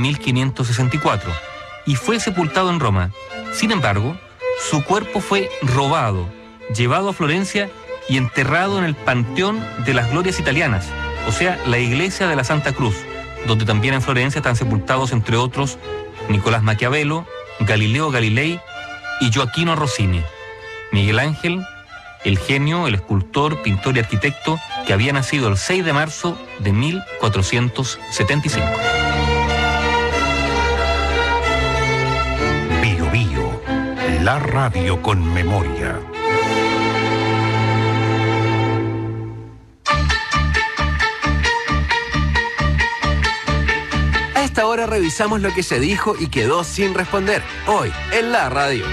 1564 y fue sepultado en Roma. Sin embargo, su cuerpo fue robado, llevado a Florencia y enterrado en el Panteón de las Glorias Italianas, o sea, la iglesia de la Santa Cruz, donde también en Florencia están sepultados, entre otros, Nicolás Maquiavelo, Galileo Galilei y Gioacchino Rossini. Miguel Ángel, el genio, el escultor, pintor y arquitecto que había nacido el 6 de marzo de 1475. Bio Bio, la radio con memoria. esta hora revisamos lo que se dijo y quedó sin responder. Hoy, en la radio.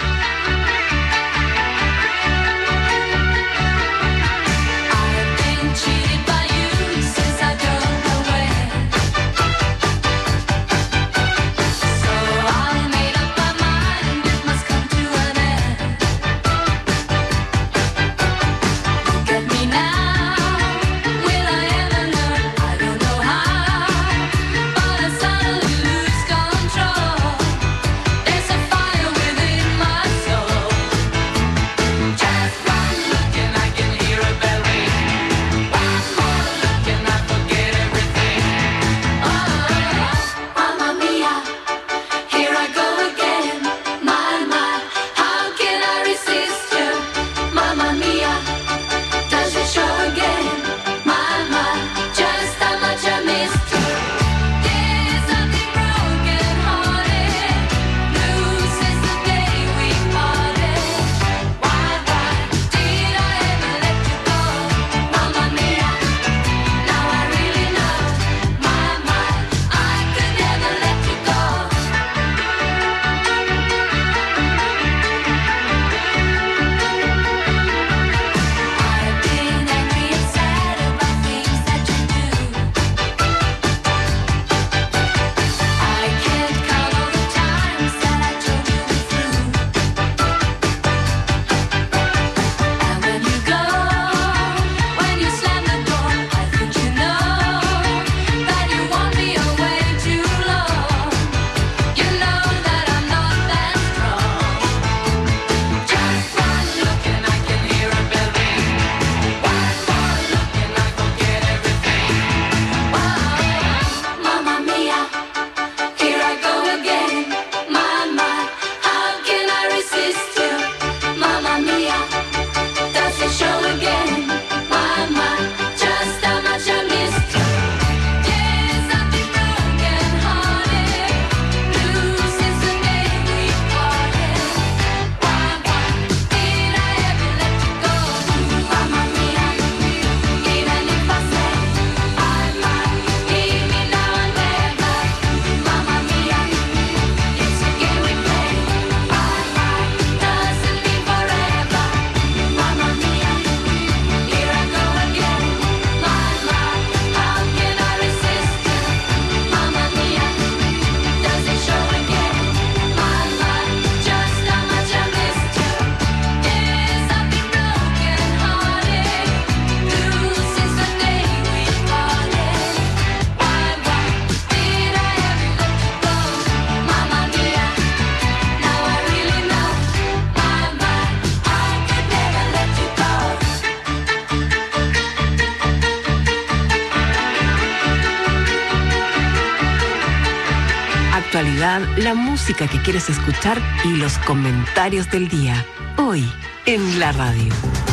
La música que quieres escuchar y los comentarios del día. Hoy en la radio.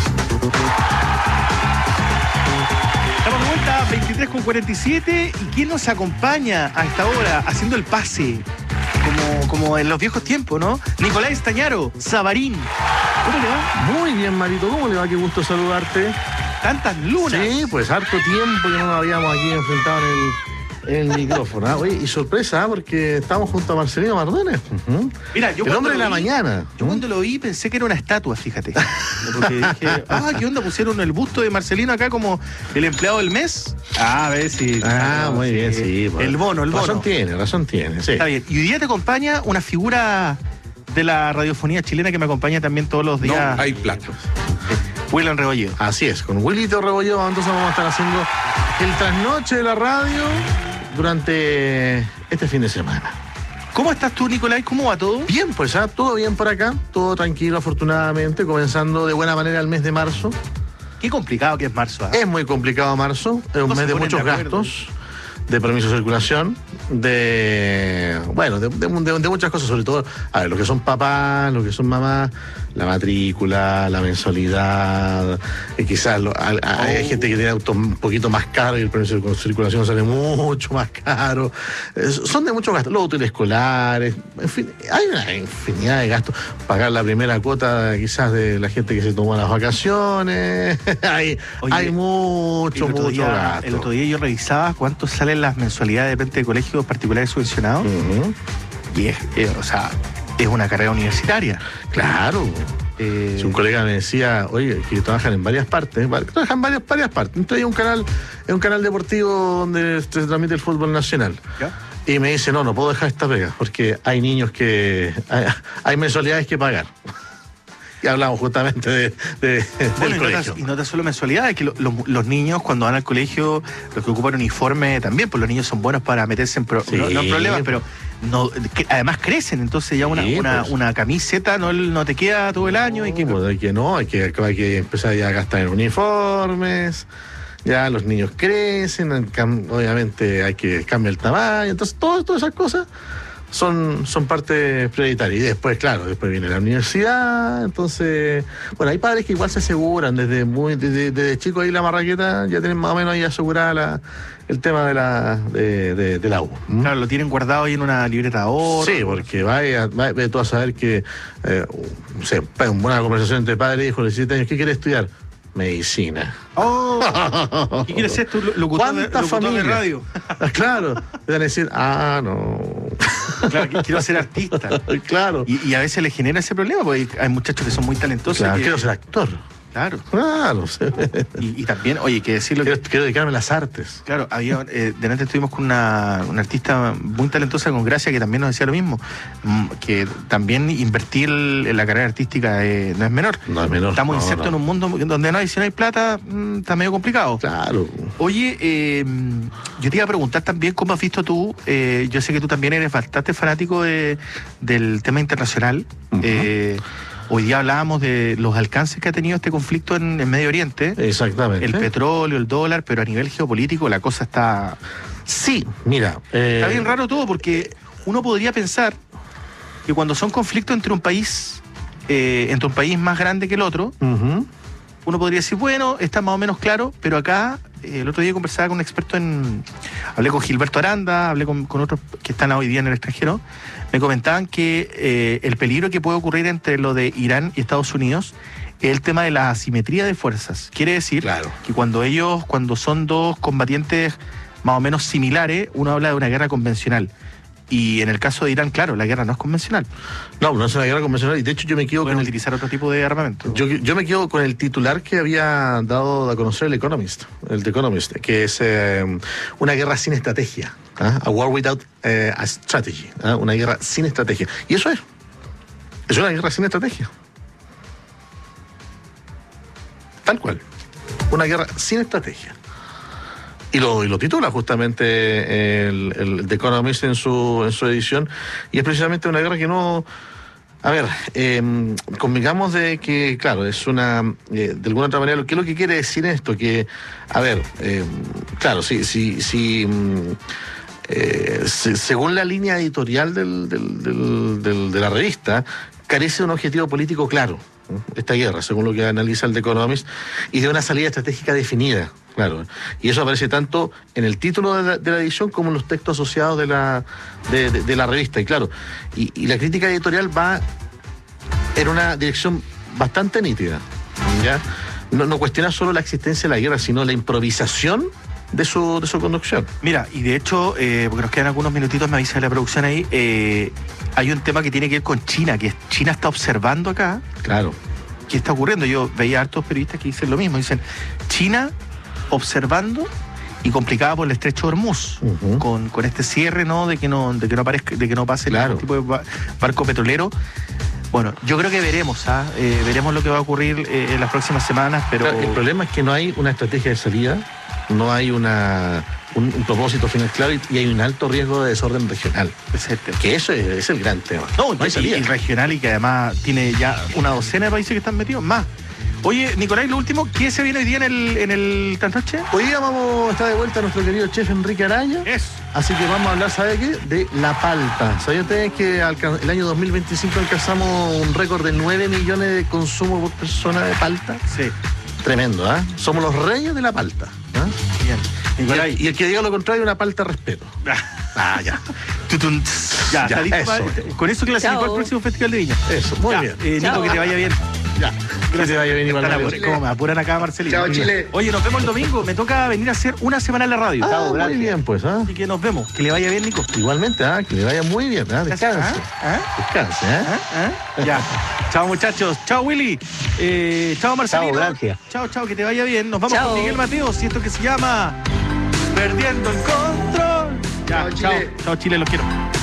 Estamos de vuelta, 23:47. ¿Y quién nos acompaña a esta hora haciendo el pase? Como en los viejos tiempos, ¿no? Nicolás Estañaro, Sabarín. ¿Cómo le va? Muy bien, Marito. ¿Cómo le va? Qué gusto saludarte. Tantas lunas. Sí, pues harto tiempo que no nos habíamos aquí enfrentado en el micrófono. ¿Ah? Oye, y sorpresa, porque estamos junto a Marcelino Mardones. Mira, yo el hombre de la mañana. Yo cuando lo vi pensé que era una estatua, fíjate. Porque dije, ¿qué onda? Pusieron el busto de Marcelino acá como el empleado del mes. A ver si. Muy bien, sí. Pues. El bono. Razón tiene, sí. Está bien. Y hoy día te acompaña una figura de la radiofonía chilena que me acompaña también todos los días. No hay platos. William Rebolledo. Así es, con Willito Rebolledo, entonces vamos a estar haciendo el trasnoche de la radio durante este fin de semana. ¿Cómo estás tú, Nicolás? ¿Cómo va todo? Bien, pues todo bien por acá, todo tranquilo, afortunadamente, comenzando de buena manera el mes de marzo. Qué complicado que es marzo. Es muy complicado marzo, es un mes de muchos gastos, de permiso de circulación, de muchas cosas, sobre todo, a ver, los que son papás, los que son mamás, la matrícula, la mensualidad, quizás hay gente que tiene autos un poquito más caros y el permiso de circulación sale mucho más caro. Son de muchos gastos, los útiles escolares, en fin, hay una infinidad de gastos. Pagar la primera cuota quizás de la gente que se tomó las vacaciones, hay mucho gasto. El otro día yo revisaba cuánto sale las mensualidades de repente de colegios particulares subvencionados. Y es una carrera universitaria. Claro. Si un colega me decía, oye, que trabajan en varias partes, trabajan en varias partes. Entonces es un canal deportivo donde se transmite el fútbol nacional. ¿Ya? Y me dice, no puedo dejar esta pega, porque hay niños que... hay mensualidades que pagar. Y hablamos justamente del colegio. Y no tan solo mensualidades, que los niños cuando van al colegio, los que ocupan uniforme también, pues los niños son buenos para meterse en no en problemas, pero además crecen, entonces ya una camiseta no te queda todo el año. Hay que empezar ya a gastar en uniformes. Ya los niños crecen, obviamente hay que cambiar el tamaño, entonces todas esas cosas son parte prioritaria. Y después viene la universidad. Entonces, hay padres que igual se aseguran desde chicos ahí la marraqueta, ya tienen más o menos ahí asegurada el tema de la U. Claro, lo tienen guardado ahí en una libreta de ahorro. Sí, porque vaya tú a saber que una buena conversación entre padre e hijo de 17 años, ¿qué quiere estudiar? Medicina. ¿Qué quieres ser tú, locutor de radio? Claro, te van a decir, no. Claro, quiero ser artista. Claro. Y a veces le genera ese problema, porque hay muchachos que son muy talentosos. Claro, quiero ser actor. Claro. Y también, oye, que decirlo. Quiero dedicarme a las artes. Claro, delante estuvimos con una artista muy talentosa, con Gracia, que también nos decía lo mismo. Que también invertir en la carrera artística no es menor. No es menor. Estamos insertos en un mundo donde si no hay plata, está medio complicado. Claro. Oye, yo te iba a preguntar también cómo has visto tú, yo sé que tú también eres bastante fanático del tema internacional. Hoy día hablábamos de los alcances que ha tenido este conflicto en Medio Oriente. Exactamente. El petróleo, el dólar, pero a nivel geopolítico la cosa está... Sí, mira... Está bien raro todo, porque uno podría pensar que cuando son conflictos entre un país más grande que el otro, uno podría decir, bueno, está más o menos claro, pero acá, el otro día conversaba con un experto hablé con Gilberto Aranda, hablé con otros que están hoy día en el extranjero, me comentaban que el peligro que puede ocurrir entre lo de Irán y Estados Unidos es el tema de la asimetría de fuerzas. Quiere decir que cuando son dos combatientes más o menos similares, uno habla de una guerra convencional. Y en el caso de Irán, claro, la guerra no es convencional. No es una guerra convencional, y de hecho yo me quedo Pueden utilizar otro tipo de armamento. Yo me quedo con el titular que había dado a conocer el The Economist, que es una guerra sin estrategia. A war without a strategy. Una guerra sin estrategia. Y eso es una guerra sin estrategia. Tal cual. Una guerra sin estrategia. Y lo titula justamente el The Economist en su edición, y es precisamente una guerra que no... A ver, convengamos de que, claro, es una... de alguna otra manera, ¿qué es lo que quiere decir esto? Que, a ver, claro, según la línea editorial de la revista, carece de un objetivo político claro, esta guerra, según lo que analiza el The Economist, y de una salida estratégica definida. Claro, y eso aparece tanto en el título de la edición como en los textos asociados de la revista. Y claro, y la crítica editorial va en una dirección bastante nítida, ¿ya? No cuestiona solo la existencia de la guerra, sino la improvisación de su conducción. Mira, y de hecho, porque nos quedan algunos minutitos, me avisa la producción ahí, hay un tema que tiene que ver con China, que China está observando acá. Claro. ¿Qué está ocurriendo? Yo veía hartos periodistas que dicen lo mismo, dicen, China observando y complicada por el estrecho de Hormuz, con este cierre, ¿no? de que no pase ningún tipo de barco petrolero. Bueno, yo creo que veremos lo que va a ocurrir en las próximas semanas, pero... Claro, el problema es que no hay una estrategia de salida, no hay un propósito final claro, y hay un alto riesgo de desorden regional. Que eso es el gran tema. No hay salida. Y regional, y que además tiene ya una docena de países que están metidos, más. Oye, Nicolás, lo último, ¿qué se viene hoy día en el trasnoche? Hoy día está de vuelta nuestro querido chef Enrique Araya. Así que vamos a hablar, ¿sabe qué? De la palta. ¿Sabían ustedes que el año 2025 alcanzamos un récord de 9 millones de consumo por persona de palta? Sí. Tremendo, ¿ah? Somos los reyes de la palta. Bien. Nicolás, y el que diga lo contrario, una palta respeto. Ya. Ya, está listo. Con eso clasificó el próximo Festival de Viña. Eso, muy bien. Nico, que te vaya bien. Ya. Que te vaya bien igual. ¿Cómo me apuran acá, Marcelino? Chao, Chile. Oye, nos vemos el domingo. Me toca venir a hacer una semana en la radio. Muy bien, pues. Así que nos vemos. Que le vaya bien, Nico. Igualmente, que le vaya muy bien. Descanse. Descanse, Ya. Chao, muchachos. Chao, Willy. Chao, Marcelino. Chao, gracias. Chao, que te vaya bien. Nos vamos con Miguel Mateos y esto que se llama Perdiendo el Control. Ya, chao, Chile, los quiero.